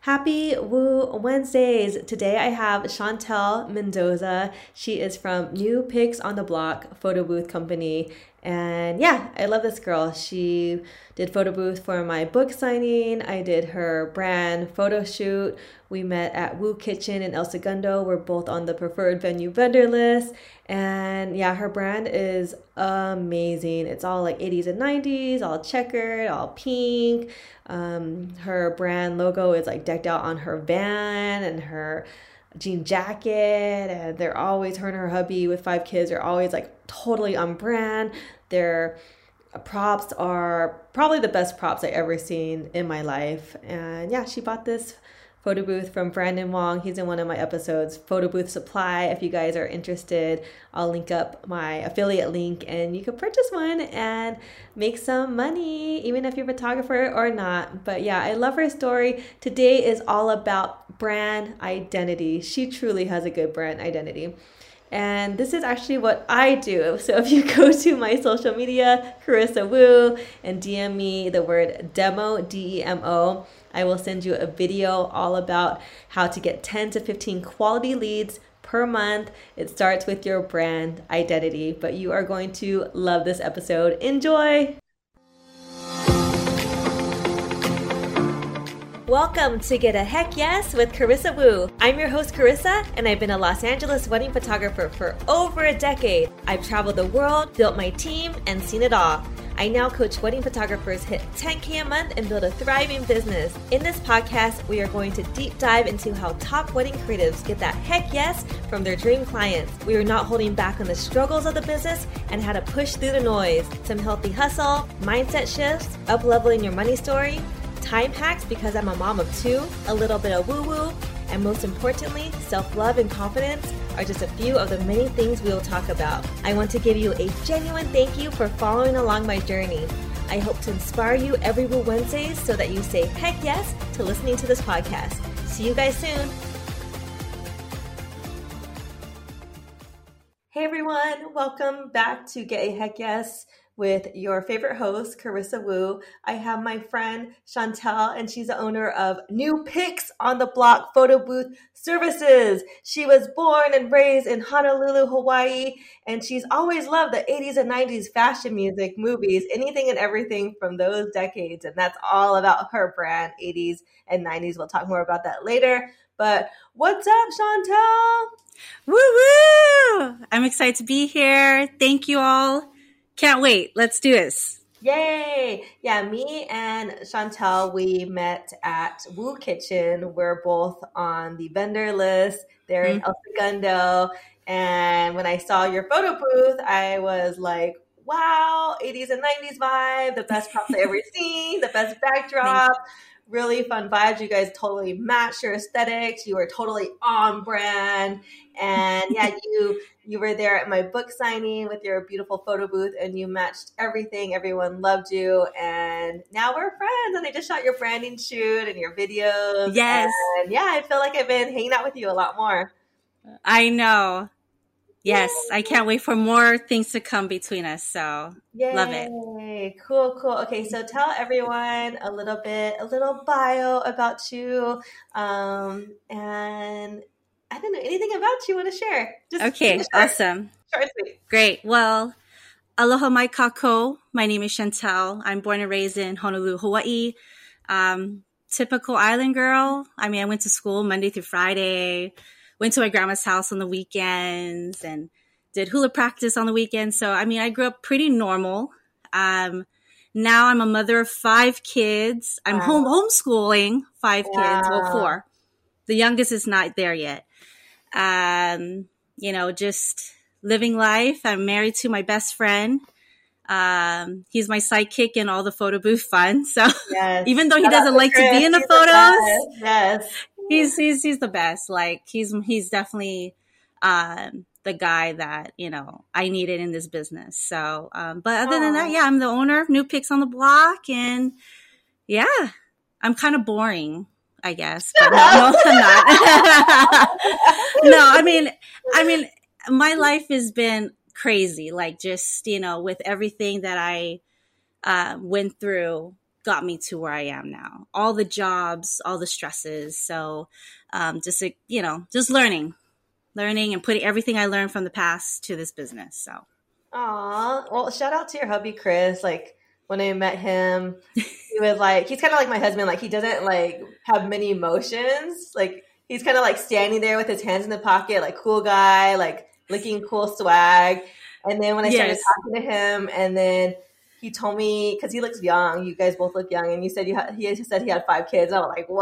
Happy Woo Wednesdays! Today I have Chantel Mendoza. She is from New Pics on the Block Photo Booth Company. And yeah, I love this girl. She did photo booth for my book signing. I did her brand photo shoot. We met at Woo Kitchen in El Segundo. We're both on the preferred venue vendor list. And yeah, her brand is amazing. It's all like 80s and 90s, all checkered, all pink. Her brand logo is like decked out on her van and her jean jacket, and they're always, her and her hubby with 5 kids are always like totally on brand. Their props are probably the best props I ever seen in my life. And yeah, she bought this photo booth from Brandon Wong. He's in one of my episodes, Photo Booth Supply. If you guys are interested, I'll link up my affiliate link and you can purchase one and make some money, even if you're a photographer or not. But yeah, I love her story. Today is all about brand identity. She truly has a good brand identity. And this is actually what I do. So if you go to my social media, Carissa Woo, and DM me the word demo, DEMO, I will send you a video all about how to get 10 to 15 quality leads per month. It starts with your brand identity, but you are going to love this episode. Enjoy! Welcome to Get a Heck Yes with Carissa Woo. I'm your host, Carissa, and I've been a Los Angeles wedding photographer for over a decade. I've traveled the world, built my team, and seen it all. I now coach wedding photographers hit 10K a month and build a thriving business. In this podcast, we are going to deep dive into how top wedding creatives get that heck yes from their dream clients. We are not holding back on the struggles of the business and how to push through the noise. Some healthy hustle, mindset shifts, up-leveling your money story, time hacks because I'm a mom of 2, a little bit of woo-woo, and most importantly, self-love and confidence are just a few of the many things we will talk about. I want to give you a genuine thank you for following along my journey. I hope to inspire you every Woo Wednesdays so that you say heck yes to listening to this podcast. See you guys soon. Hey everyone, welcome back to Get a Heck Yes with your favorite host, Carissa Woo. I have my friend Chantel, and she's the owner of New Pics on the Block Photo Booth Services. She was born and raised in Honolulu, Hawaii, and she's always loved the 80s and 90s fashion music, movies, anything and everything from those decades. And that's all about her brand, 80s and 90s. We'll talk more about that later. But what's up, Chantel? Woo woo! I'm excited to be here. Thank you all. Can't wait. Let's do this. Yay! Yeah, me and Chantel, we met at Woo Kitchen. We're both on the vendor list there in El Segundo. And when I saw your photo booth, I was like, wow, 80s and 90s vibe, the best props I ever seen, the best backdrop. Really fun vibes. You guys totally matched your aesthetics. You were totally on brand. And yeah, you were there at my book signing with your beautiful photo booth and you matched everything. Everyone loved you. And now we're friends. And I just shot your branding shoot and your videos. Yes. And yeah, I feel like I've been hanging out with you a lot more. I know. Yes. Yay. I can't wait for more things to come between us. So Yay. Love it. Cool. Okay. So tell everyone a little bio about you. And I don't know, anything about you want to share? Okay. Awesome. Short and sweet. Great. Well, aloha mai kako. My name is Chantel. I'm born and raised in Honolulu, Hawaii. Typical island girl. I mean, I went to school Monday through Friday, went to my grandma's house on the weekends and did hula practice on the weekends. So, I mean, I grew up pretty normal. Now I'm a mother of 5 kids. I'm homeschooling 5 kids. Well, 4. The youngest is not there yet. Just living life. I'm married to my best friend. He's my sidekick in all the photo booth fun. So yes. Even though he doesn't like to be in the photos, yes, he's the best. Like he's definitely, the guy that, I needed in this business. So, but other than that, yeah, I'm the owner of New Pics on the Block, and yeah, I'm kind of boring, I guess. But no, I'm not. No, I mean, my life has been crazy. Like just, with everything that I went through got me to where I am now. All the jobs, all the stresses. So just, just learning and putting everything I learned from the past to this business. So. Aw, well, shout out to your hubby, Chris. Like when I met him, he was like, he's kind of like my husband. Like he doesn't like have many emotions. Like he's kind of like standing there with his hands in the pocket, like cool guy, like looking cool swag. And then when I started talking to him, and then he told me, because he looks young, you guys both look young, and you said he said he had 5 kids. I was like,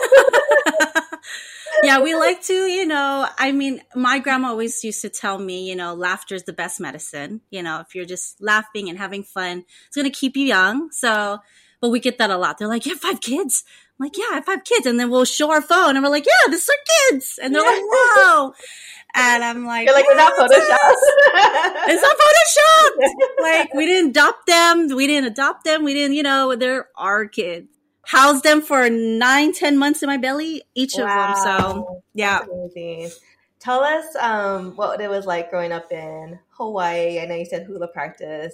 what? Yeah, we like to, I mean, my grandma always used to tell me, laughter is the best medicine. If you're just laughing and having fun, it's going to keep you young. So, but we get that a lot. They're like, you have 5 kids? I'm like, yeah, I have 5 kids. And then we'll show our phone and we're like, yeah, this is our kids. And they're like, whoa. And I'm like, you're like, was that Photoshop? It's not Photoshop. Like, we didn't adopt them. We didn't, they're our kids. Housed them for 9-10 months in my belly, each of them. So, yeah. That's amazing. Tell us what it was like growing up in Hawaii. I know you said hula practice,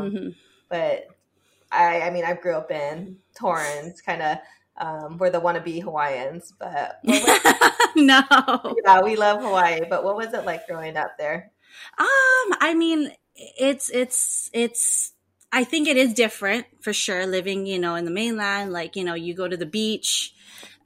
but I mean, I grew up in Torrance, kind of we're the wannabe Hawaiians, but no. Yeah, we love Hawaii, but what was it like growing up there? I mean, it's I think it is different for sure living, in the mainland, like, you go to the beach,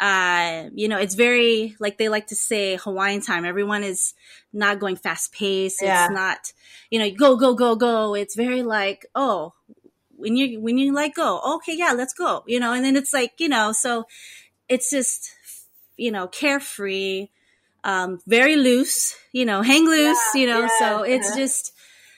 it's very, like they like to say Hawaiian time. Everyone is not going fast paced. It's not, go, go, go, go. It's very like, oh, when you like go, okay, yeah, let's go, and then it's like, so it's just, carefree, very loose, hang loose, so it's just,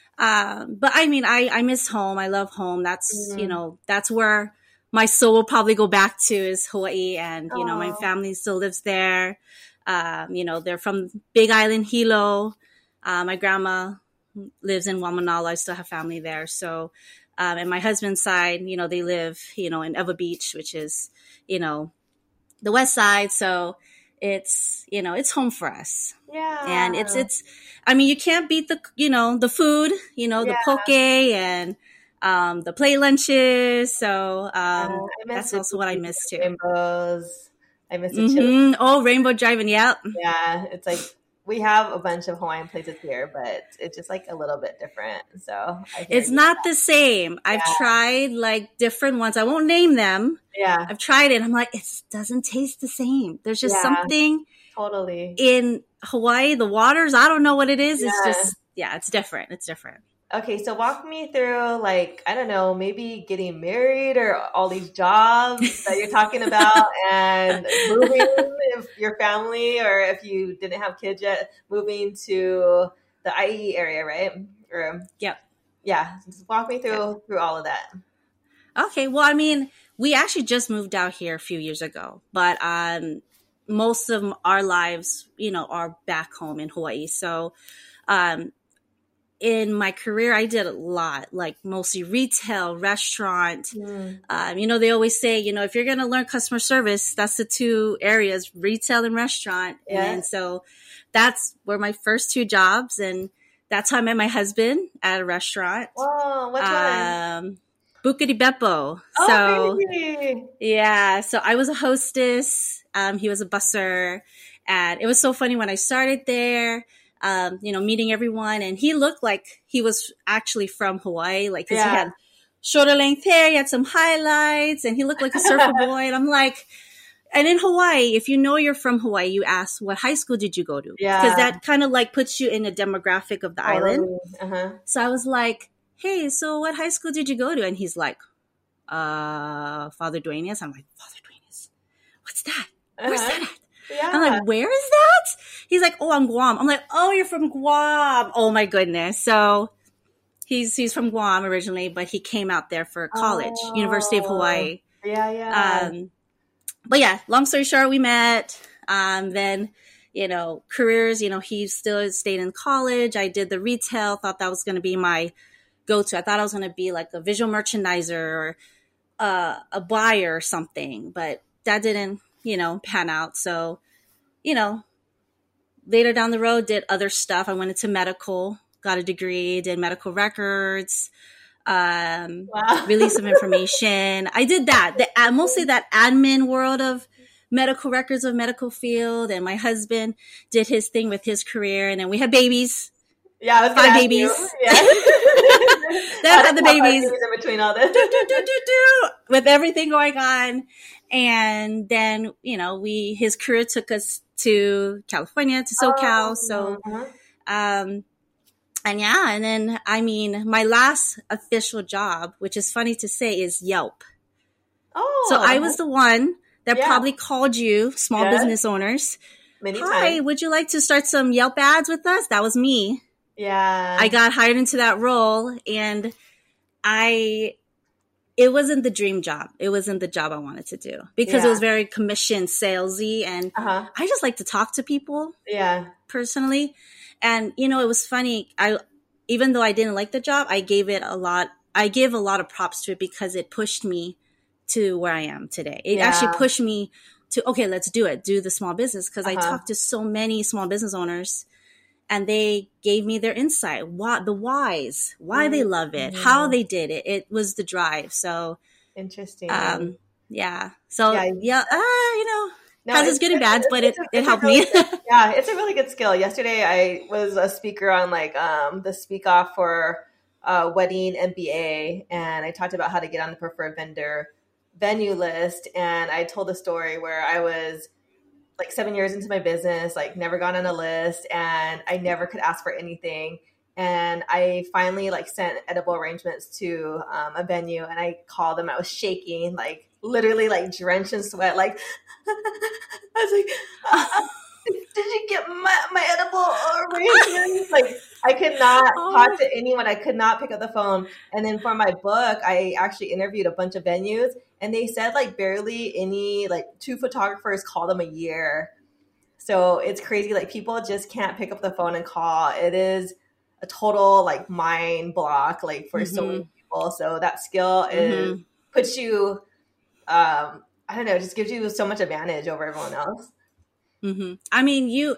but I mean, I miss home. I love home. That's, that's where my soul will probably go back to is Hawaii. And, my family still lives there. They're from Big Island, Hilo. My grandma lives in Waimanalo. I still have family there. So, and my husband's side, they live, in Ewa Beach, which is, the west side. So it's, it's home for us. Yeah. And it's, I mean, you can't beat the, the food, the poke and, the plate lunches. So, that's also what I miss too. Rainbows. I miss it too. Oh, rainbow driving. Yep. Yeah. It's like, we have a bunch of Hawaiian places here, but it's just like a little bit different. So it's not the same. I've tried like different ones. I won't name them. Yeah. I've tried it. I'm like, it doesn't taste the same. There's just something totally in Hawaii, the waters. I don't know what it is. It's just, it's different. It's different. Okay, so walk me through, like, I don't know, maybe getting married or all these jobs that you're talking about and moving if your family or if you didn't have kids yet, moving to the IE area, right? Or, yeah, just walk me through all of that. Okay, well, I mean, we actually just moved out here a few years ago, but most of our lives, are back home in Hawaii. So, in my career, I did a lot, like mostly retail, restaurant. They always say, if you're going to learn customer service, that's the 2 areas, retail and restaurant. Yeah. And so that's where my first 2 jobs. And that's how I met my husband at a restaurant. Whoa, what one? Buca di Beppo. Oh, so, really? Yeah. So I was a hostess. He was a busser. And it was so funny when I started there. Meeting everyone, and he looked like he was actually from Hawaii, like, 'cause he had shorter length hair, he had some highlights, and he looked like a surfer boy. And I'm like, and in Hawaii, if you're from Hawaii, you ask, what high school did you go to? Because that kind of like puts you in a demographic of the island. So I was like, hey, so what high school did you go to? And he's like, Father Duenas. I'm like, Father Duenas? What's that? Where's that at? Yeah. I'm like, where is that? He's like, oh, I'm Guam. I'm like, oh, you're from Guam. Oh my goodness. So he's from Guam originally, but he came out there for college, University of Hawaii. Yeah. But yeah, long story short, we met. Then, careers, he still stayed in college. I did the retail, thought that was going to be my go-to. I thought I was going to be like a visual merchandiser or a buyer or something, but that didn't, pan out. So, later down the road, did other stuff. I went into medical, got a degree, did medical records, Wow. release of information. I did that. Mostly that admin world of medical records of medical field. And my husband did his thing with his career. And then we had babies. Yeah, I was gonna 5 ask babies. you. Yeah. Then had the babies. In between all this. With everything going on. And then, you know, his career took us to California, to SoCal. So, and yeah, and then, I mean, my last official job, which is funny to say, is Yelp. Oh. So I was the one that Yeah. probably called you, small Yes. business owners. Many Hi, times. would you like to start some Yelp ads with us? That was me. Yeah. I got hired into that role, and it wasn't the dream job. It wasn't the job I wanted to do because it was very commission salesy, and I just like to talk to people. Yeah. Personally. And you know, it was funny. Even though I didn't like the job, I gave a lot of props to it because it pushed me to where I am today. It actually pushed me to, okay, let's do the small business. Cause I talked to so many small business owners, and they gave me their insight, the whys, why they love it, how they did it. It was the drive. So interesting. Yeah. So you know, No, has its good and bads, but it helped really me. Yeah, it's a really good skill. Yesterday, I was a speaker on like the speak off for wedding MBA, and I talked about how to get on the preferred vendor venue list. And I told a story where I was like 7 years into my business, like never got on a list, and I never could ask for anything. And I finally like sent edible arrangements to a venue, and I called them. I was shaking, like literally like drenched in sweat. Like I was like, did you get my edible arrangements? Like I could not talk to anyone. I could not pick up the phone. And then for my book, I actually interviewed a bunch of venues, and they said like barely any, like 2 photographers call them a year. So it's crazy. Like people just can't pick up the phone and call. It is a total like mind block, like for so many people. So that skill puts you, I don't know, just gives you so much advantage over everyone else. I mean,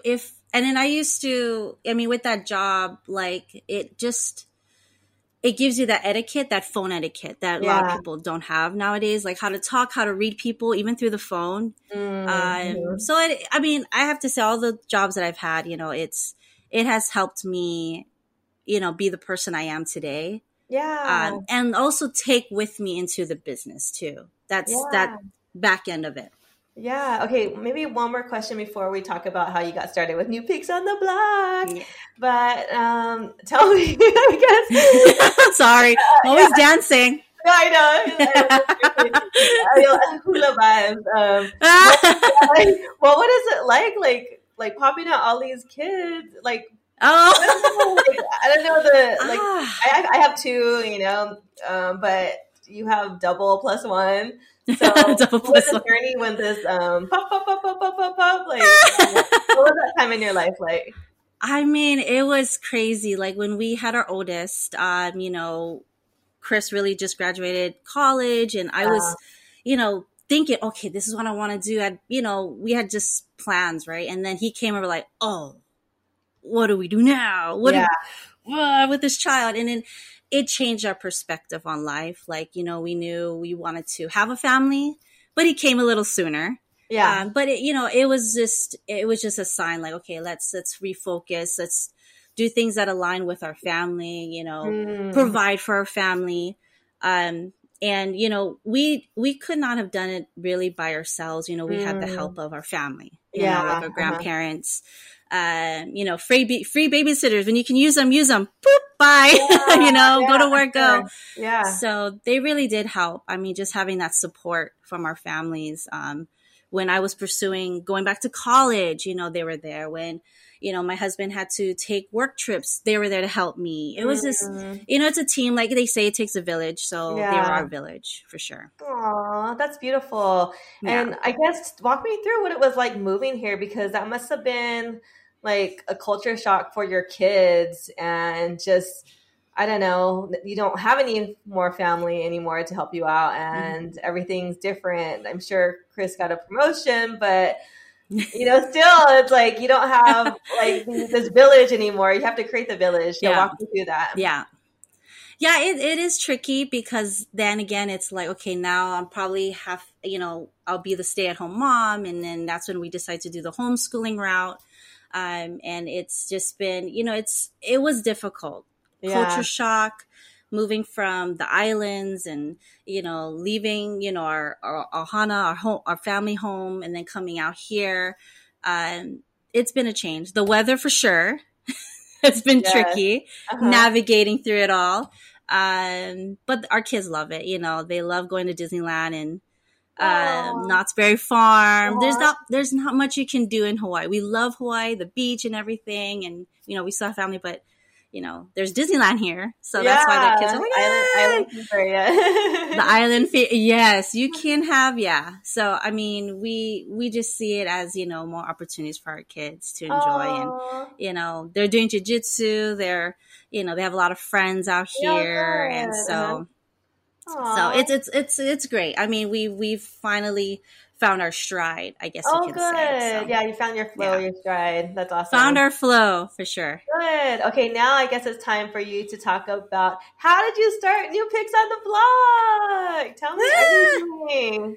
with that job, like it gives you that etiquette, that phone etiquette that a lot of people don't have nowadays, like how to talk, how to read people, even through the phone. So I have to say all the jobs that I've had, you know, it has helped me, you know, be the person I am today. Yeah. And also take with me into the business too. That's that back end of it. Yeah. Okay. Maybe one more question before we talk about how you got started with New Pigs on the Block. Yeah. But tell me, I guess. Sorry, I'm always dancing. I know. Hula vibes. What is it like popping out all these kids? Like, I don't know I have 2, you know, but you have double plus 1. So what was the journey when this pop, like what was that time in your life like? I mean, it was crazy. Like when we had our oldest, you know, Chris really just graduated college, and I was, you know, thinking, okay, this is what I want to do. You know, we had just plans, right? And then he came over like, oh, what do we do now? With this child? And then it changed our perspective on life. Like, you know, we knew we wanted to have a family, but he came a little sooner. Yeah. But it was just a sign like, okay, let's refocus. Let's do things that align with our family, you know, provide for our family. And, you know, we could not have done it really by ourselves. You know, we had the help of our family, you know, like our grandparents, you know, free babysitters. When you can use them, boop, bye, you know, go to work, go. Yeah. So they really did help. I mean, just having that support from our families. When I was going back to college, you know, they were there. When, you know, my husband had to take work trips, they were there to help me. It was just, you know, it's a team. Like they say, it takes a village. So they were our village for sure. Aw, that's beautiful. Yeah. And I guess walk me through what it was like moving here, because that must have been like a culture shock for your kids, and just, I don't know, you don't have any more family anymore to help you out, and everything's different. I'm sure Chris got a promotion, but you know, still it's like you don't have like this village anymore. You have to create the village. So walk me through that. Yeah. Yeah, it is tricky because then again, it's like, okay, now I'm probably I'll be the stay-at-home mom. And then that's when we decide to do the homeschooling route. And it's just been, it was difficult. Culture shock, moving from the islands and, leaving, our Ohana, our home, our family home, and then coming out here. It's been a change. The weather for sure. It's been tricky navigating through it all. But our kids love it. They love going to Disneyland and Knott's Berry Farm. There's not much you can do in Hawaii. We love Hawaii, the beach and everything. And, we still have family, but there's Disneyland here. So that's why the kids are like, the island yes, you can have, So, I mean, we just see it as, more opportunities for our kids to enjoy. And, they're doing jujitsu. They're, they have a lot of friends out here. And so, it's great. I mean, we've finally found our stride, I guess you can say. So, yeah, you found your flow, your stride. That's awesome. Found our flow, for sure. Good. Okay, now I guess it's time for you to talk about how did you start New Pics on the Block? Tell me everything.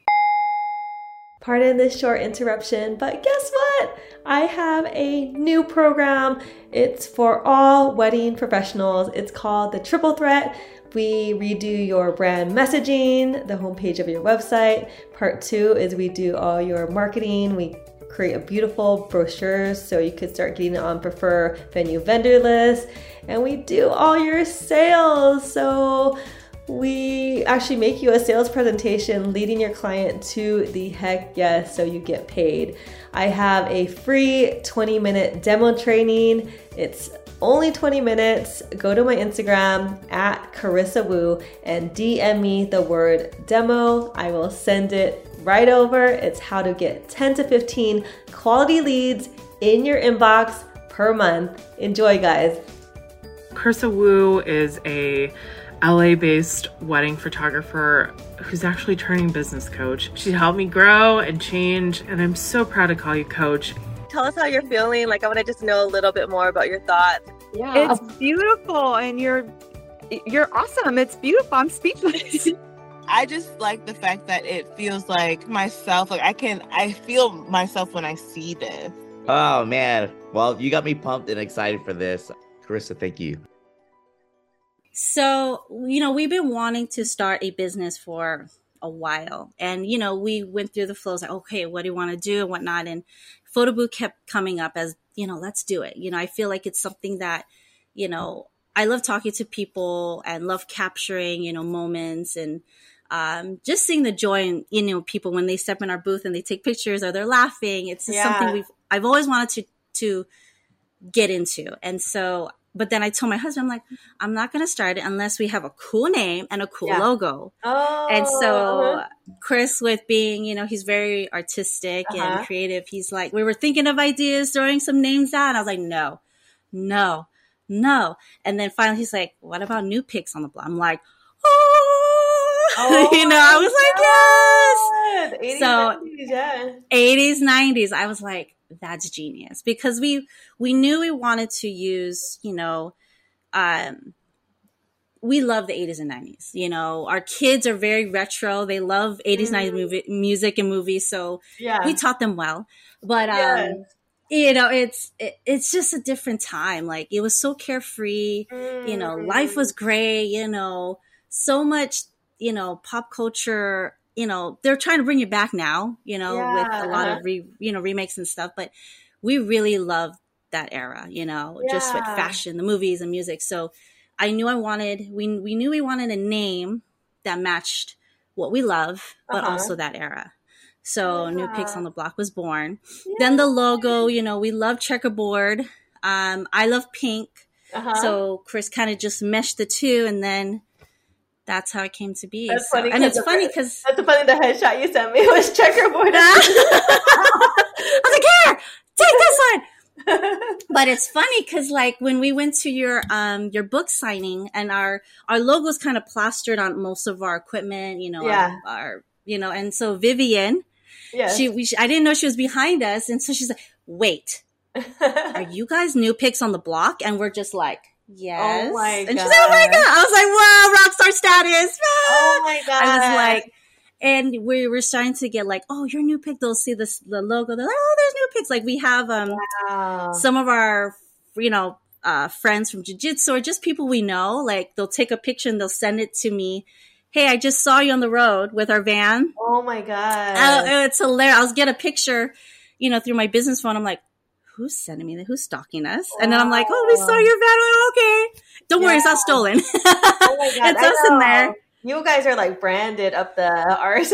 Pardon this short interruption, but guess what? I have a new program. It's for all wedding professionals. It's called the Triple Threat. We redo your brand messaging, the homepage of your website. Part 2 is we do all your marketing. We create a beautiful brochure so you could start getting on preferred venue vendor lists. And we do all your sales. So we actually make you a sales presentation leading your client to the heck yes so you get paid. I have a free 20-minute demo training. It's only 20 minutes. Go to my Instagram at Carissa Wu and DM me the word demo. I will send it right over. It's how to get 10 to 15 quality leads in your inbox per month. Enjoy, guys. Carissa Wu is a LA-based wedding photographer who's actually turning business coach. She helped me grow and change, and I'm so proud to call you coach. Tell us how you're feeling. I want to just know a little bit more about your thoughts. Yeah, it's beautiful, and you're awesome. It's beautiful. I'm speechless. I just like the fact that it feels like myself. Like I feel myself when I see this. Oh man. Well, you got me pumped and excited for this. Carissa, thank you. So, we've been wanting to start a business for a while. And, we went through the flows like, okay, what do you want to do and whatnot? And Photo Booth kept coming up as, let's do it. I feel like it's something that, I love talking to people and love capturing, moments and just seeing the joy in, people when they step in our booth and they take pictures or they're laughing. It's just something I've always wanted to get into. And so, but then I told my husband, I'm like, I'm not going to start it unless we have a cool name and a cool logo. And so Chris, with being, he's very artistic and creative. He's like, we were thinking of ideas, throwing some names out. And I was like, no. And then finally he's like, what about New Pics on the Block? I'm like, I was like, yes. 80s, so 80s, 90s. I was like, that's genius, because we knew we wanted to use, we love the 80s and 90s. Our kids are very retro. They love 80s, 90s music and movies. So we taught them well, but, it's just a different time. Like, it was so carefree, life was great, so much, pop culture, they're trying to bring it back now, with a lot of remakes and stuff, but we really love that era, just with fashion, the movies and music. So I knew we knew we wanted a name that matched what we love, but also that era. So New Pics on the Block was born. Then the logo, we love checkerboard. I love pink. So Chris kind of just meshed the two, and then that's how it came to be. That's funny, and it's funny because the headshot you sent me was checkerboard. I was like, here, take this one. But it's funny because, like, when we went to your book signing, and our logo's kind of plastered on most of our equipment, our and so Vivian, I didn't know she was behind us, and so she's like, wait, are you guys New Pics on the Block? And we're just like, Yes. Oh my And she's like, oh my God. I was like, wow, rock star status. Oh my God. I was like, and we were starting to get like, oh, your new pic. They'll see the logo. They're like, oh, there's new pics. Like we have wow. some of our, friends from jiu-jitsu or just people we know. Like they'll take a picture and they'll send it to me. Hey, I just saw you on the road with our van. Oh my God. It's hilarious. I'll get a picture, through my business phone. I'm like, who's sending me that? Who's stalking us? And then I'm like, oh, we saw your van. Oh, okay. Don't worry, it's not stolen. Oh my God. It's us in there. You guys are like branded up the ours.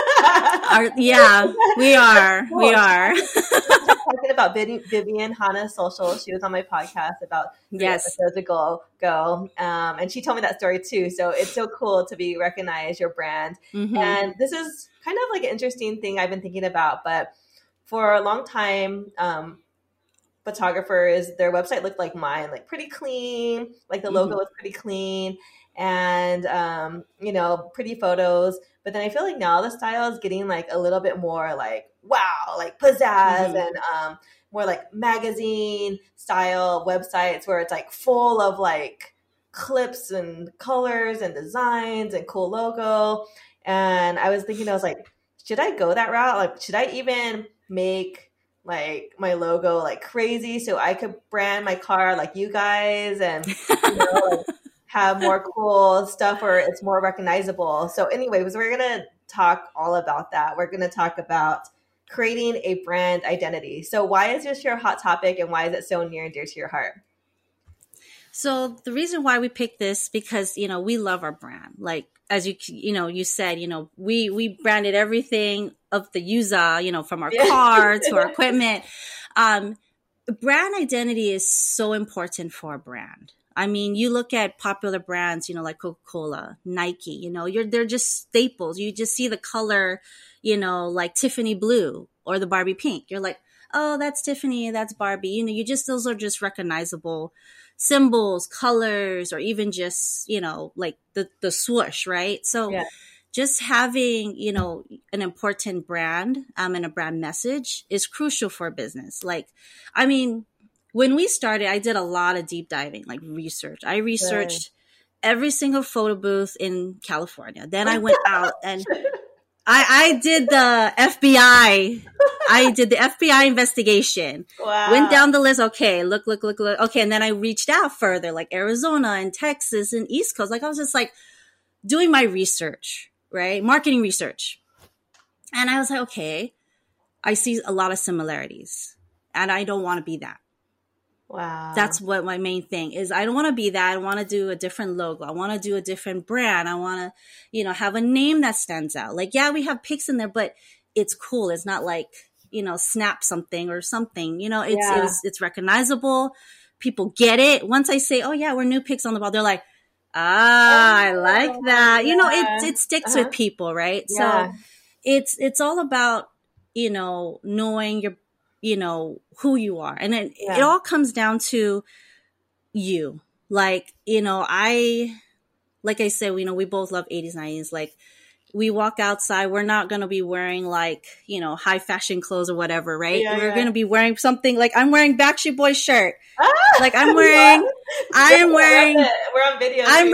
Yeah, we are. Cool. We are. Talking about Vivian Hana Social. She was on my podcast about 3 episodes ago. And she told me that story too. So it's so cool to be recognized, your brand. Mm-hmm. And this is kind of like an interesting thing I've been thinking about. But for a long time, photographers, their website looked like mine, like pretty clean. Like the logo was pretty clean. And pretty photos. But then I feel like now the style is getting like a little bit more like wow, like pizzazz and more like magazine style websites where it's like full of like clips and colors and designs and cool logo. And I was thinking, I was like, should I go that route? Like, should I even make like my logo like crazy so I could brand my car like you guys and like, have more cool stuff where it's more recognizable. So anyways, we're going to talk all about that. We're going to talk about creating a brand identity. So why is this your hot topic and why is it so near and dear to your heart? So the reason why we picked this, because, we love our brand. Like, as you said, we branded everything of the user, from our car to our equipment. Brand identity is so important for a brand. I mean, you look at popular brands, like Coca-Cola, Nike, they're just staples. You just see the color, like Tiffany blue or the Barbie pink. You're like, oh, that's Tiffany, that's Barbie. Those are just recognizable symbols, colors, or even just, like the swoosh, right? So just having, an important brand and a brand message is crucial for a business. Like, I mean, when we started, I did a lot of deep diving, like research. I researched every single photo booth in California. Then I went out and I did the FBI. I did the FBI investigation. Wow. Went down the list. Okay, look. Okay, and then I reached out further, like Arizona and Texas and East Coast. Like I was just like doing my research, right? Marketing research. And I was like, okay, I see a lot of similarities and I don't want to be that. Wow. That's what my main thing is. I don't want to be that. I want to do a different logo. I want to do a different brand. I want to, have a name that stands out. Like, yeah, we have pics in there, but it's cool. It's not like, Snap something or something, it's recognizable. People get it. Once I say, oh yeah, we're new pics on the ball, they're like, I like that. It sticks with people, right? Yeah. So it's all about, knowing your, who you are. And it all comes down to you. Like, like I said, we both love 80s, 90s. Like we walk outside, we're not going to be wearing like, high fashion clothes or whatever, right? We're going to be wearing something like I'm wearing Backstreet Boys shirt. Like we're on video. I'm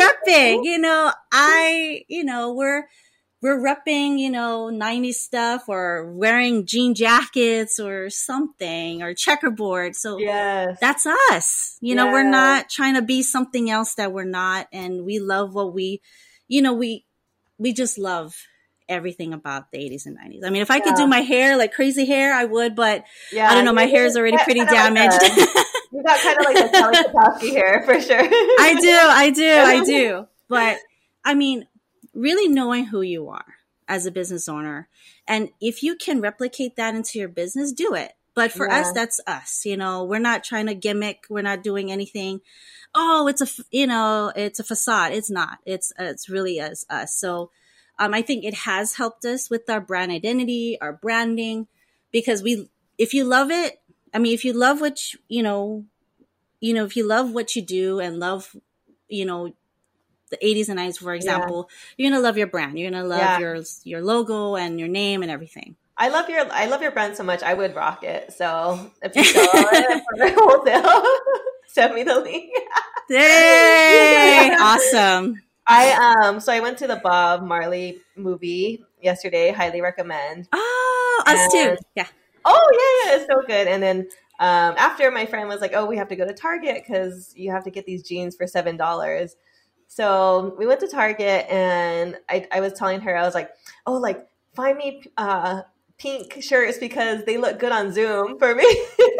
repping, we're repping, 90s stuff or wearing jean jackets or something or checkerboard. So that's us. We're not trying to be something else that we're not. And we love what we just love everything about the 80s and 90s. I mean, if I could do my hair, like crazy hair, I would, but I don't know. My hair is already pretty damaged. You got kind of like the Kelly Kapowski hair for sure. I do. But I mean, really knowing who you are as a business owner. And if you can replicate that into your business, do it. But for us, that's us. We're not trying to gimmick. We're not doing anything. Oh, it's a facade. It's not. It's really us. So I think it has helped us with our brand identity, our branding, because if you love it, I mean, if you love what if you love what you do and love, the 80s and 90s, for example, you're going to love your brand. You're going to love your logo and your name and everything. I love your brand so much. I would rock it. So if you sell it for wholesale, send me the link. Yay! Awesome. So I went to the Bob Marley movie yesterday. Highly recommend. Oh, us too. Yeah. Oh yeah, it's so good. And then after, my friend was like, "Oh, we have to go to Target because you have to get these jeans for $7." So we went to Target, and I was telling her, I was like, "Oh, like find me pink shirts because they look good on Zoom for me."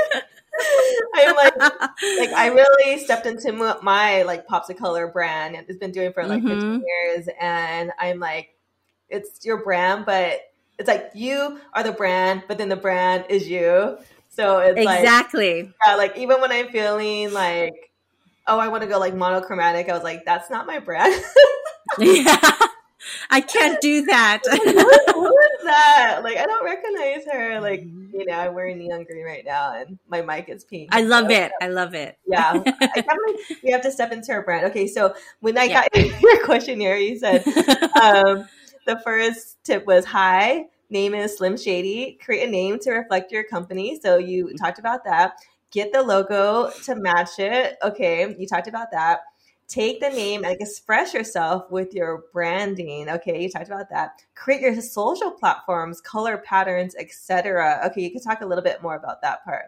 I'm like I really stepped into my like Popsicolor brand, and it's been doing for like 15 years, and I'm like, it's your brand, but it's like you are the brand, but then the brand is you. So it's exactly. like even when I'm feeling like, oh, I want to go like monochromatic, I was like, that's not my brand. Yeah. I can't do that. Who is that? Like, I don't recognize her. Like, I'm wearing neon green right now, and my mic is pink. I love it. I love it. Yeah, we have to step into our brand. Okay, so when I got your questionnaire, you said the first tip was, "Hi, name is Slim Shady. Create a name to reflect your company." So you talked about that. Get the logo to match it. Okay, you talked about that. Take the name and express yourself with your branding. Okay, you talked about that. Create your social platforms, color patterns, etc. Okay, you can talk a little bit more about that part.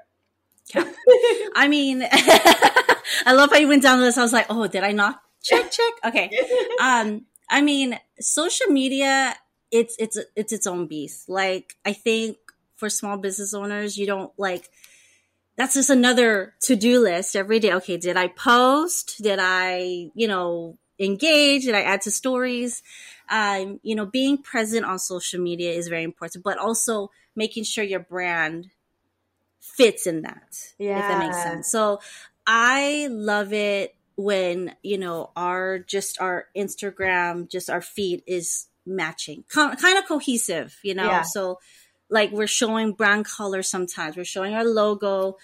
I mean, I love how you went down the list. I was like, oh, did I not check? Okay. I mean, social media, it's its own beast. Like, I think for small business owners, you don't like, that's just another to-do list every day. Okay, did I post? Did I, engage? Did I add to stories? Being present on social media is very important, but also making sure your brand fits in that, if that makes sense. So I love it when, our Instagram, just our feed is matching, kind of cohesive, So like we're showing brand color sometimes, we're showing our logo,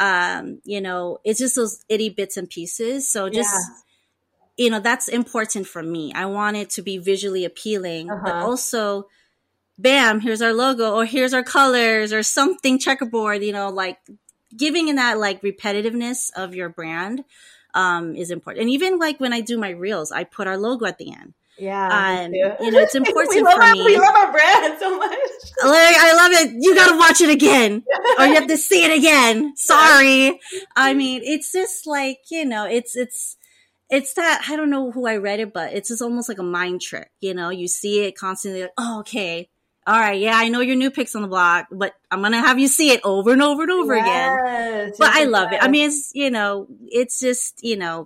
it's just those itty bits and pieces. So just, that's important for me. I want it to be visually appealing, but also, bam, here's our logo, or here's our colors, or something checkerboard, like giving in that like repetitiveness of your brand is important. And even like when I do my reels, I put our logo at the end. Yeah, it's important for me. We love our brand so much. Like, I love it. You got to watch it again, or you have to see it again. Sorry. I mean, it's just like, it's that, I don't know who I read it, but it's just almost like a mind trick. You see it constantly, like, oh, okay. All right. Yeah, I know your new Picks on the Block, but I'm going to have you see it over and over and over again. But I love it. I mean, it's, it's just,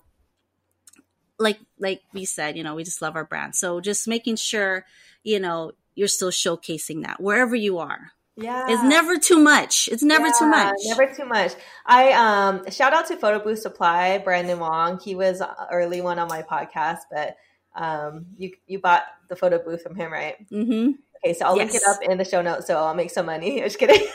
like we said, we just love our brand. So just making sure, you're still showcasing that wherever you are. Yeah. It's never too much. It's never too much. Never too much. I shout out to Photo Booth Supply, Brandon Wong. He was an early one on my podcast, but you bought the photo booth from him, right? Mm-hmm. Okay, so I'll link it up in the show notes, so I'll make some money. I'm just kidding.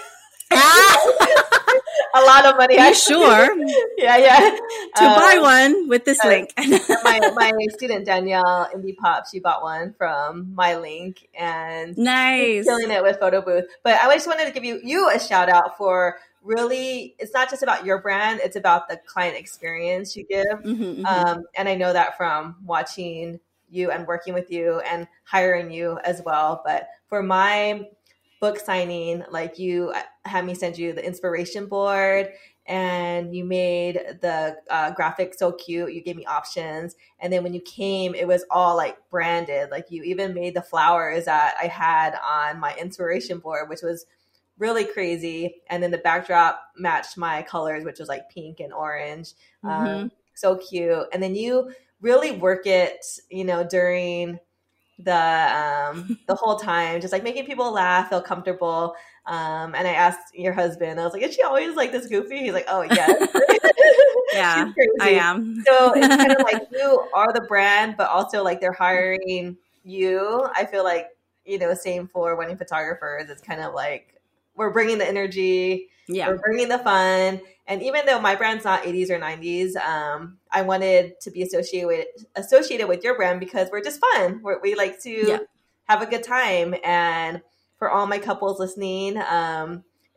A lot of money. You sure? Yeah. To buy one with this link. my student Danielle Indie Pop, she bought one from my link, and nice, killing it with Photo Booth. But I just wanted to give you a shout out for really. It's not just about your brand; it's about the client experience you give. Mm-hmm. And I know that from watching you and working with you and hiring you as well. But for my book signing, like you had me send you the inspiration board, and you made the graphic so cute. You gave me options, and then when you came, it was all like branded. Like you even made the flowers that I had on my inspiration board, which was really crazy. And then the backdrop matched my colors, which was like pink and orange. So cute. And then you really work it, during the whole time, just like making people laugh, feel comfortable. And I asked your husband, I was like, is she always like this goofy? He's like, oh yes. Yeah, I am. So it's kind of like you are the brand, but also like they're hiring you. I feel like, same for wedding photographers. It's kind of like we're bringing the energy, we're bringing the fun. And even though my brand's not 80s or 90s, I wanted to be associated with your brand because we're just fun. We like to have a good time. And for all my couples listening,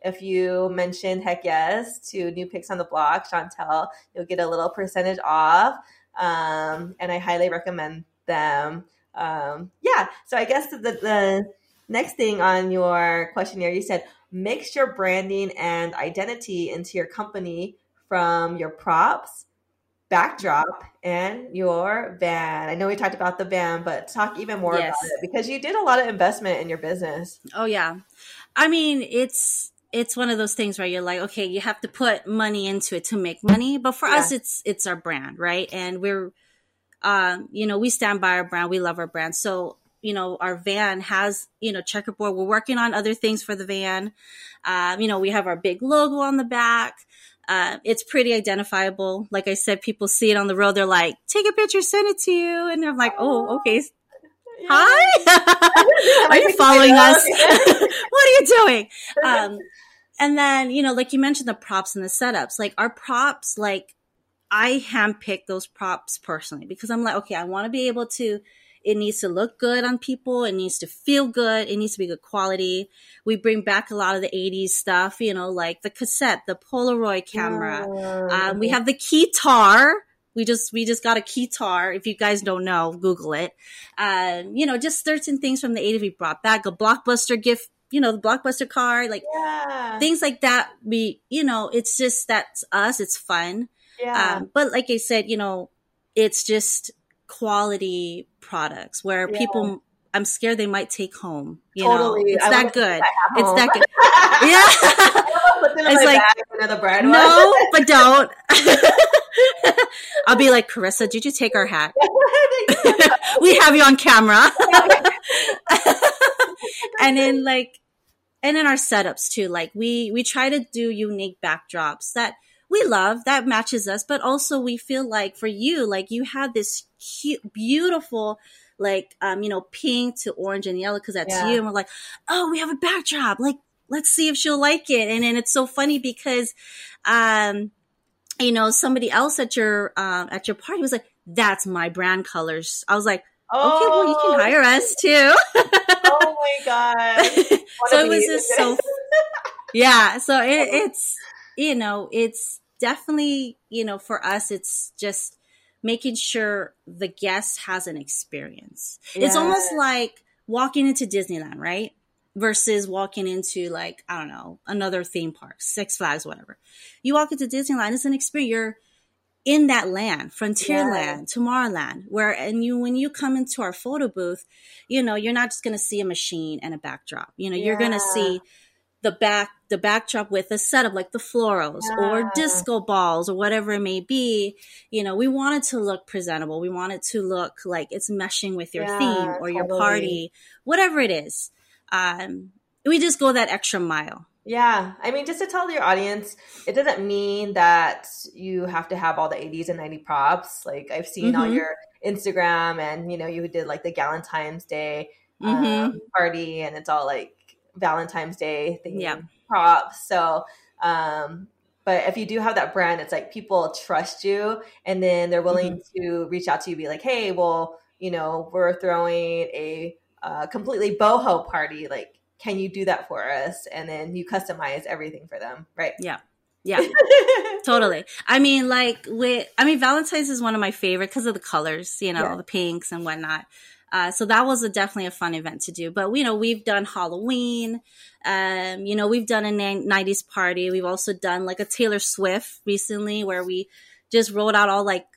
if you mention Heck Yes to New Pics on the Block, Chantel, you'll get a little percentage off. And I highly recommend them. Yeah. So I guess the next thing on your questionnaire, you said mix your branding and identity into your company from your props, backdrop, and your van. I know we talked about the van, but talk even more about it because you did a lot of investment in your business. Oh yeah. I mean, it's one of those things where you're like, okay, you have to put money into it to make money. But for us, it's our brand, right? And we're, we stand by our brand. We love our brand. So, our van has, checkerboard. We're working on other things for the van. We have our big logo on the back. It's pretty identifiable. Like I said, people see it on the road. They're like, take a picture, send it to you. And I'm like, oh, okay. Yeah. Hi. Are you following us? What are you doing? And then, like you mentioned, the props and the setups, like our props, like I handpick those props personally because I'm like, okay, I want to be able to, it needs to look good on people. It needs to feel good. It needs to be good quality. We bring back a lot of the 80s stuff, like the cassette, the Polaroid camera. We have the keytar. We just got a keytar. If you guys don't know, Google it. Just certain things from the 80s we brought back. A Blockbuster gift, the Blockbuster card, like things like that. It's just, that's us. It's fun. Yeah. But like I said, it's just quality products where people, I'm scared they might take home. Totally. It's that good. It's that good. Yeah. It's like, another brand no, but don't. I'll be like, Carissa, did you take our hat? We have you on camera. And then our setups too. Like we try to do unique backdrops that we love, that matches us, but also we feel like for you, like you have this cute, beautiful, like, pink to orange and yellow, cause that's you. And we're like, oh, we have a backdrop. Like, let's see if she'll like it. And then it's so funny because, somebody else at your party was like, that's my brand colors. I was like, okay, well, you can hire us too. Oh my God. So it was just so, yeah. So it's, it's definitely, for us, it's just making sure the guest has an experience. Yeah. It's almost like walking into Disneyland, right? Versus walking into like, I don't know, another theme park, Six Flags, whatever. You walk into Disneyland, it's an experience. You're in that land, Frontierland, Tomorrowland, when you come into our photo booth, you're not just going to see a machine and a backdrop. You're going to see the backdrop with a setup like the florals or disco balls or whatever it may be. We want it to look presentable. We want it to look like it's meshing with your theme or your party, whatever it is. We just go that extra mile. Yeah. I mean, just to tell your audience, it doesn't mean that you have to have all the 80s and 90s props. Like I've seen on your Instagram and, you did like the Valentine's Day party and it's all like Valentine's Day theme props. So, but if you do have that brand, it's like people trust you and then they're willing to reach out to you, be like, hey, well, we're throwing a completely boho party. Like, can you do that for us? And then you customize everything for them. Right. Yeah. Yeah, totally. I mean, Valentine's is one of my favorite because of the colors, the pinks and whatnot. So that was definitely a fun event to do. But, we've done Halloween. We've done a 90s party. We've also done like a Taylor Swift recently where we just rolled out all like,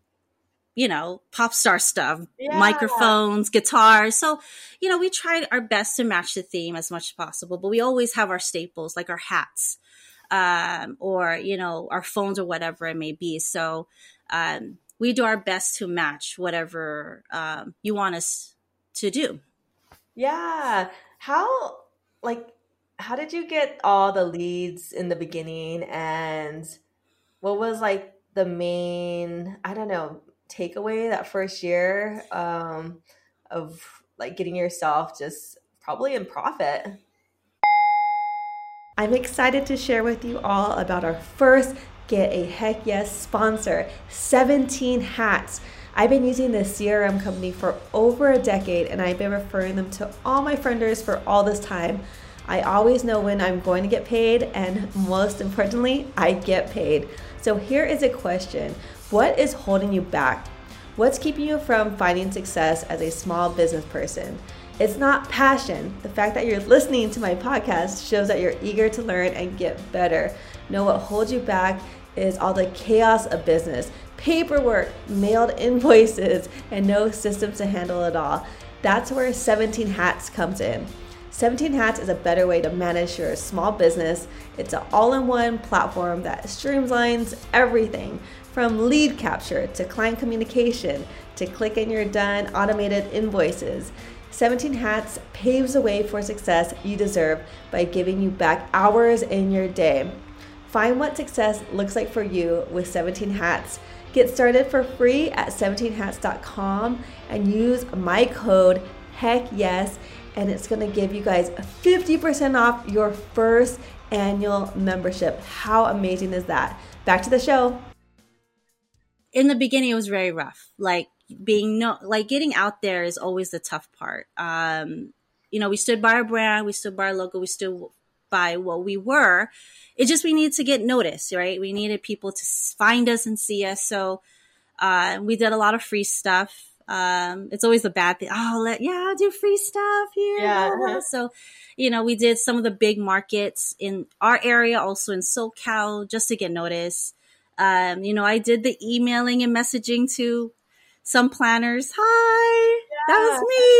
pop star stuff, microphones, guitars. So, we tried our best to match the theme as much as possible, but we always have our staples like our hats, or, our phones or whatever it may be. So, we do our best to match whatever, you want us to do. Yeah. How did you get all the leads in the beginning and what was like the main, I don't know, takeaway that first year of like getting yourself just probably in profit? I'm excited to share with you all about our first Get a Heck Yes sponsor, 17 Hats. I've been using this CRM company for over a decade and I've been referring them to all my frienders for all this time. I always know when I'm going to get paid, and most importantly, I get paid. So here is a question. What is holding you back? What's keeping you from finding success as a small business person? It's not passion. The fact that you're listening to my podcast shows that you're eager to learn and get better. No, what holds you back is all the chaos of business, paperwork, mailed invoices, and no systems to handle it all. That's where 17 Hats comes in. 17 Hats is a better way to manage your small business. It's an all-in-one platform that streamlines everything from lead capture to client communication to click and you're done automated invoices. 17 Hats paves the way for success you deserve by giving you back hours in your day. Find what success looks like for you with 17 Hats. Get started for free at 17hats.com and use my code HECKYES, and it's going to give you guys 50% off your first annual membership. How amazing is that? Back to the show. In the beginning, it was very rough. Getting out there is always the tough part. We stood by our brand, we stood by our logo, we stood by what we were. We needed to get noticed, right? We needed people to find us and see us. So we did a lot of free stuff. It's always a bad thing. I'll do free stuff here. Yeah. Blah, blah. So, we did some of the big markets in our area, also in SoCal, just to get noticed. I did the emailing and messaging to some planners. Hi, that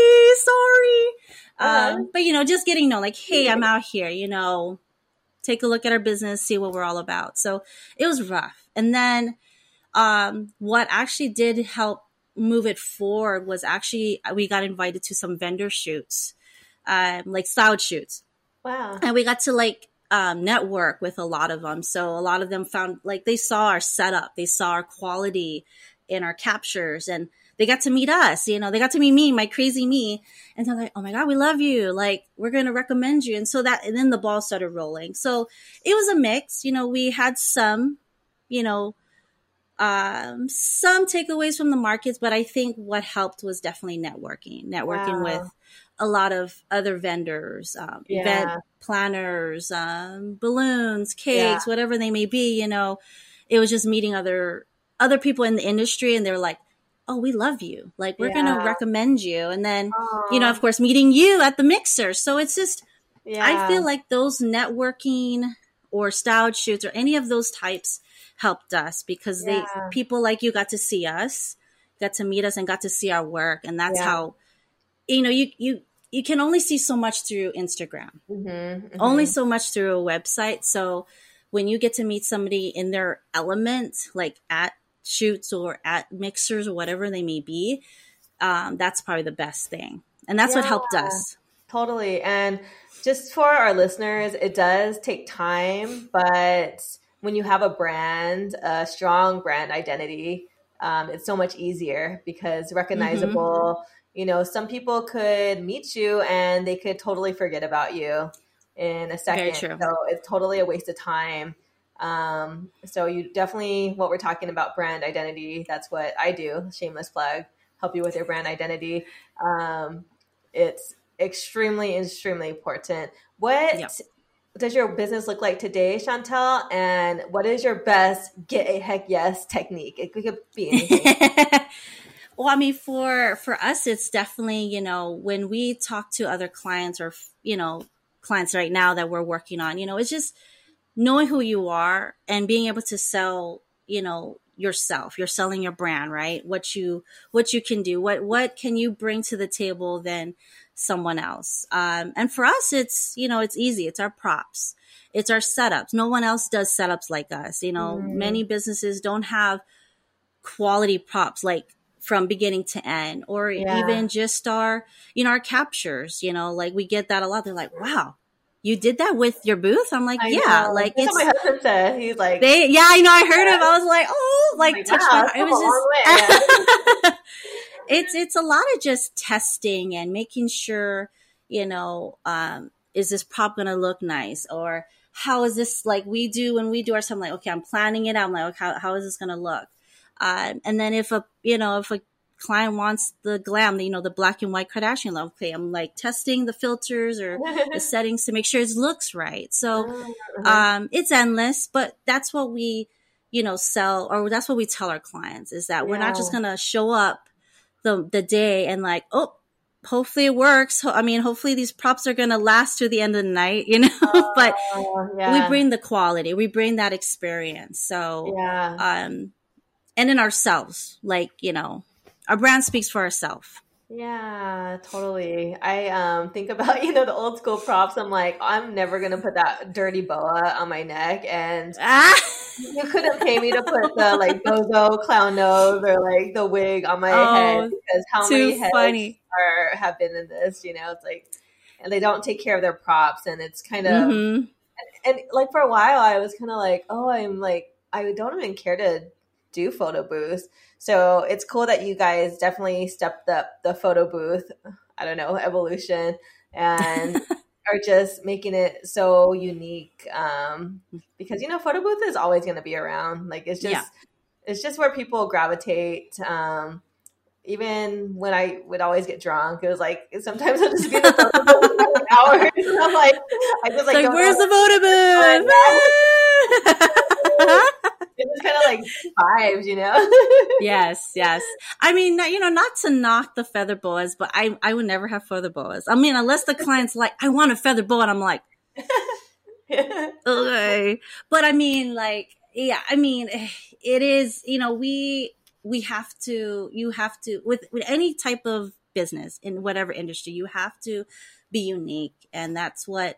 was me. Sorry. But, just getting known, like, hey, I'm out here, take a look at our business, see what we're all about. So it was rough. And then what actually did help move it forward was we got invited to some vendor shoots, like style shoots. Wow. And we got to network with a lot of them. So a lot of them found, they saw our setup, they saw our quality in our captures, and they got to meet us, they got to meet me, my crazy me. And they're like, oh my God, we love you. We're going to recommend you. And and then the ball started rolling. So it was a mix, we had some takeaways from the markets, but I think what helped was definitely networking with a lot of other vendors, event planners, balloons, cakes, whatever they may be. It was just meeting other people in the industry, and they're like, oh, we love you. We're going to recommend you. And then, of course, meeting you at the mixer. So it's just, I feel like those networking or style shoots or any of those types helped us because people like you got to see us, got to meet us, and got to see our work. And that's how, you can only see so much through Instagram, only so much through a website. So when you get to meet somebody in their element, like at shoots or at mixers or whatever they may be, that's probably the best thing. And that's what helped us. Totally. And just for our listeners, it does take time, but when you have a brand, a strong brand identity, it's so much easier because recognizable, some people could meet you and they could totally forget about you in a second. Very true. So it's totally a waste of time. So you definitely, what we're talking about, brand identity, that's what I do. Shameless plug, help you with your brand identity. It's extremely, extremely important. What does your business look like today, Chantel? And what is your best get a heck yes technique? It could be anything. Well, I mean, for us, it's definitely, when we talk to other clients or, clients right now that we're working on, it's just knowing who you are and being able to sell, yourself. You're selling your brand, right? What you can do, what can you bring to the table than someone else? And for us, it's, it's easy. It's our props. It's our setups. No one else does setups like us. Many businesses don't have quality props, from beginning to end, or even just our captures, we get that a lot. They're like, wow, you did that with your booth? I'm like, That's it's what my husband said. He's like, I know, I heard him. I was like, oh, touch my heart. It was just, it's a lot of just testing and making sure, is this prop going to look nice? Or how is this, when we do our stuff, I'm like, okay, I'm planning it out. I'm like, okay, how is this going to look? And then if a client wants the glam, the black and white Kardashian look. Okay, I'm like testing the filters or the settings to make sure it looks right. So it's endless, but that's what we, sell, or that's what we tell our clients, is that we're not just going to show up the day and like, oh, hopefully it works. I mean, hopefully these props are going to last to the end of the night, but we bring the quality, we bring that experience. So, and in ourselves, like, our brand speaks for ourselves. Yeah, totally. I think about, the old school props. I'm like, I'm never going to put that dirty boa on my neck. And you couldn't pay me to put the like bozo clown nose or like the wig on my head, because how many heads have been in this, it's like, and they don't take care of their props. And it's kind of, and like for a while I was kind of like, oh, I don't even care to do photo booths. So it's cool that you guys definitely stepped up the photo booth, evolution, and are just making it so unique. Because, photo booth is always going to be around. Like, it's just where people gravitate. Even when I would always get drunk, it was like, sometimes I'll just be in the photo booth for hours. And I'm like, where's the photo booth? It was kind of like vibes, Yes. I mean, not to knock the feather boas, but I would never have feather boas. I mean, unless the client's like, I want a feather boa, and I'm like, okay. But I mean, like, it is, you have to, with any type of business in whatever industry, you have to be unique. And that's who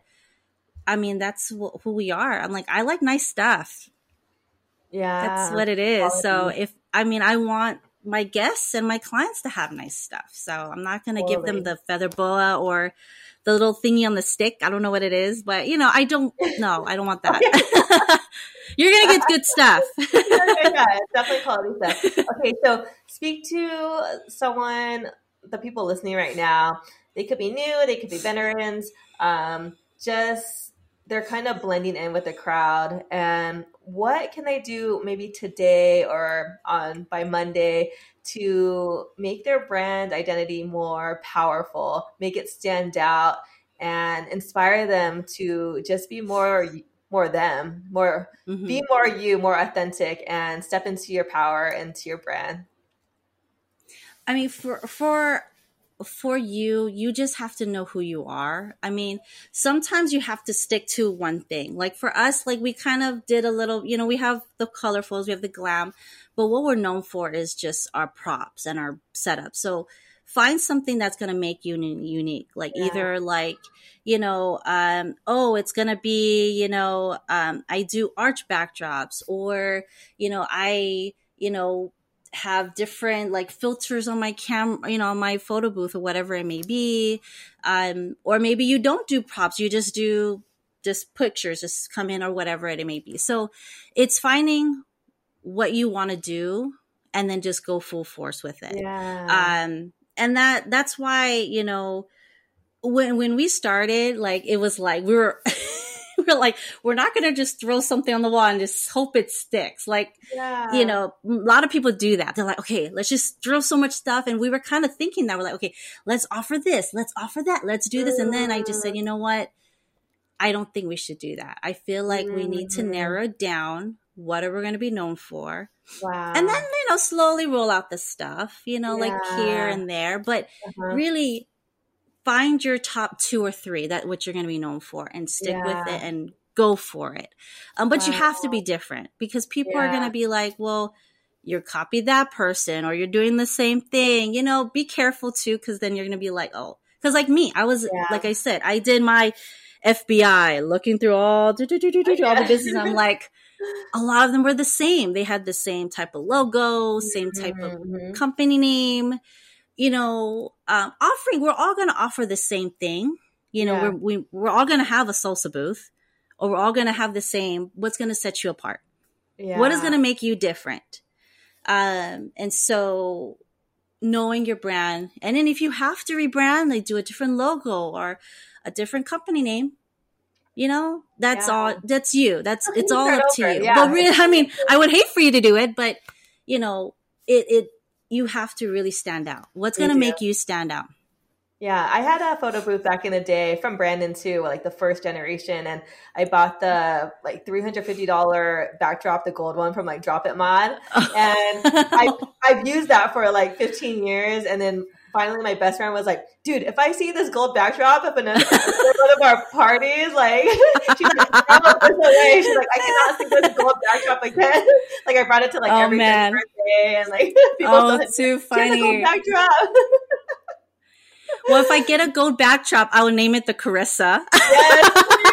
we are. I'm like, I like nice stuff. Yeah. That's what it is. Quality. So I want my guests and my clients to have nice stuff. So I'm not going to give them the feather boa or the little thingy on the stick. I don't know what it is, but I don't want that. You're going to get good stuff. Yeah, definitely quality stuff. Okay. So speak to the people listening right now. They could be new, they could be veterans. They're kind of blending in with the crowd. And what can they do maybe today or by Monday to make their brand identity more powerful, make it stand out, and inspire them to just be more them, be more you, more authentic, and step into your power, into your brand? I mean, for you just have to know who you are. I mean, sometimes you have to stick to one thing. Like for us, like we kind of did a little, we have the colorfuls, we have the glam, but what we're known for is just our props and our setup. So find something that's going to make you unique. Like either like, it's going to be, I do arch backdrops, or, I have different like filters on my camera, on my photo booth, or whatever it may be. Or maybe you don't do props, you just do pictures, just come in, or whatever it may be. So it's finding what you want to do and then just go full force with it. Yeah. And that's why, when we started, like, it was like, we were like, we're not going to just throw something on the wall and just hope it sticks. Like, a lot of people do that. They're like, okay, let's just throw so much stuff. And we were kind of thinking that. We're like, okay, let's offer this, let's offer that, let's do this. And then I just said, you know what? I don't think we should do that. I feel like we need to narrow down what are we going to be known for. Wow. And then, slowly roll out the stuff, like here and there. But really find your top 2 or 3, that what you're going to be known for, and stick with it and go for it. But you have to be different, because people are going to be like, well, you're copied that person, or you're doing the same thing. Be careful too, because then you're going to be like, oh, because like me, I was, like I said, I did my FBI looking through all the business. I'm like, a lot of them were the same. They had the same type of logo, same type of company name. Offering, we're all going to offer the same thing. We're all going to have a salsa booth, or we're all going to have the same. What's going to set you apart? What is going to make you different? And so knowing your brand, and then if you have to rebrand, like do a different logo or a different company name. That's all. That's you. It's all up to you. But really, I mean, I would hate for you to do it, but it you have to really stand out. What's going to make you stand out? Yeah, I had a photo booth back in the day from Brandon too, like the first generation, and I bought the like $350 backdrop, the gold one from like Drop It Mod, and I've used that for like 15 years, and then finally my best friend was like, "Dude, if I see this gold backdrop up in one of our parties, like she's like, no, there's no way." She's like, "I cannot see this gold backdrop again." Like I brought it to like every birthday, and like people too funny. Here's a gold backdrop. Well, if I get a gold backdrop, I will name it the Carissa. Yes.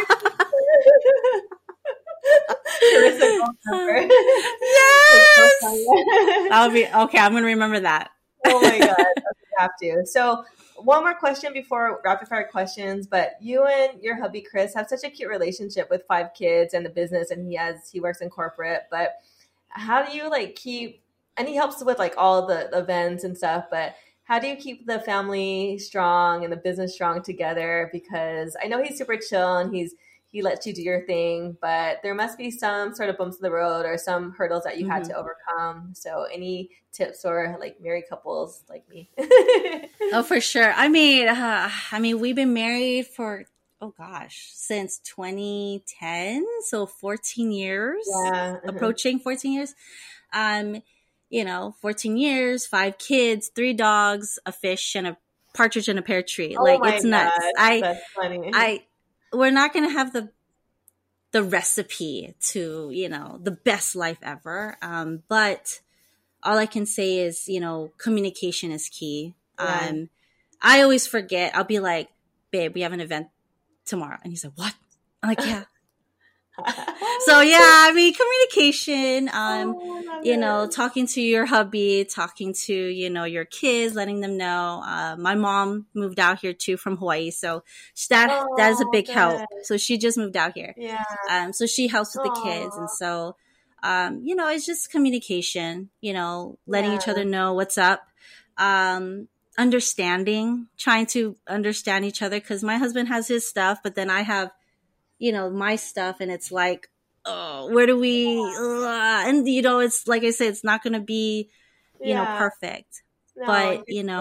Carissa Goldberg. Yes. That'll be okay. I'm gonna remember that. Oh my god, I have to. So, one more question before rapid fire questions. But you and your hubby Chris have such a cute relationship with 5 kids and the business, and he works in corporate. But how do you like keep? And he helps with like all the events and stuff, but how do you keep the family strong and the business strong together? Because I know he's super chill and he lets you do your thing, but there must be some sort of bumps in the road or some hurdles that you had to overcome. So any tips for like married couples like me? Oh, for sure. I mean, we've been married for, since 2010. So 14 years, approaching 14 years. 14 years, 5 kids, 3 dogs, a fish, and a partridge in a pear tree. Like, it's nuts. That's funny. We're not going to have the recipe to, the best life ever. But all I can say is, communication is key. Yeah. I always forget. I'll be like, "Babe, we have an event tomorrow." And he's like, "What?" I'm like, "Yeah." So yeah, I mean, communication, talking to your hubby, talking to, your kids, letting them know. My mom moved out here too from Hawaii. So that is a big help. So she just moved out here. Yeah. So she helps with the kids. And so, it's just communication, letting each other know what's up. Understanding, trying to understand each other, because my husband has his stuff, but then I have my stuff, and it's like, oh, where do we, and it's like I said, it's not going to be, perfect, but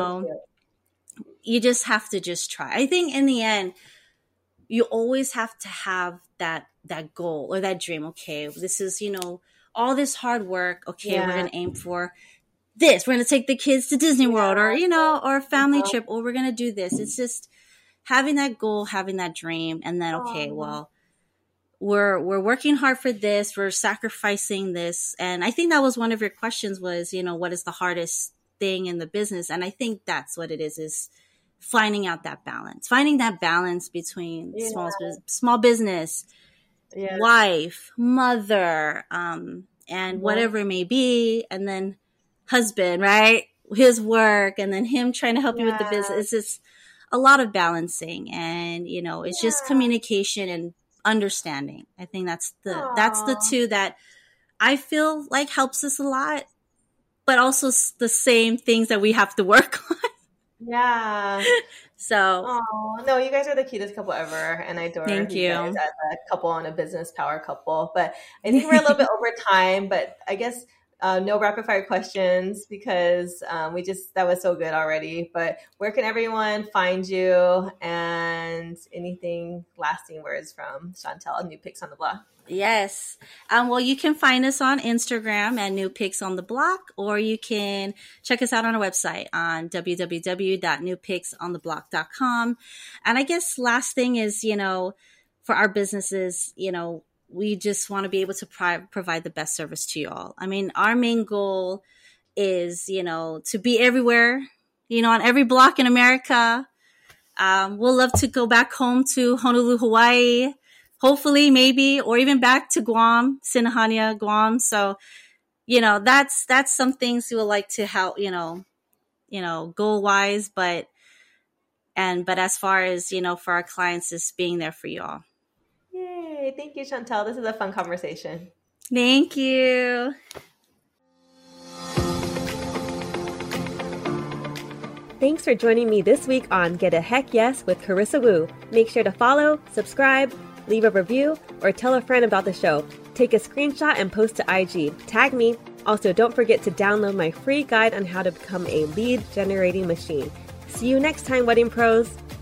you just have to just try. I think in the end, you always have to have that goal or that dream. Okay, this is, all this hard work. Okay, we're going to aim for this. We're going to take the kids to Disney World or a family trip, or we're going to do this. It's just having that goal, having that dream, and then, okay, well, we're working hard for this. We're sacrificing this. And I think that was one of your questions was, what is the hardest thing in the business? And I think that's what it is finding that balance between small business, wife, mother, and whatever it may be. And then husband, right? His work, and then him trying to help you with the business. It's just a lot of balancing, and it's just communication and understanding. I think that's the two that I feel like helps us a lot, but also the same things that we have to work on. Yeah. So, no, you guys are the cutest couple ever, and I adore you guys as a couple and a business power couple. But I think we're a little bit over time, but I guess no rapid fire questions because that was so good already. But where can everyone find you, and anything lasting words from Chantel, New Pics on the Block? Yes. Well, you can find us on Instagram at New Pics on the Block, or you can check us out on our website on www.newpicsontheblock.com. And I guess last thing is, for our businesses, we just want to be able to provide the best service to you all. I mean, our main goal is, to be everywhere, on every block in America. We'll love to go back home to Honolulu, Hawaii, hopefully, maybe, or even back to Guam, Sinahania, Guam. So, that's some things we would like to help, goal wise, but as far as, for our clients, just being there for you all. Yay. Thank you, Chantel. This is a fun conversation. Thank you. Thanks for joining me this week on Get a Heck Yes with Carissa Wu. Make sure to follow, subscribe, leave a review, or tell a friend about the show. Take a screenshot and post to IG. Tag me Also, don't forget to download my free guide on how to become a lead generating machine. See you next time, wedding pros.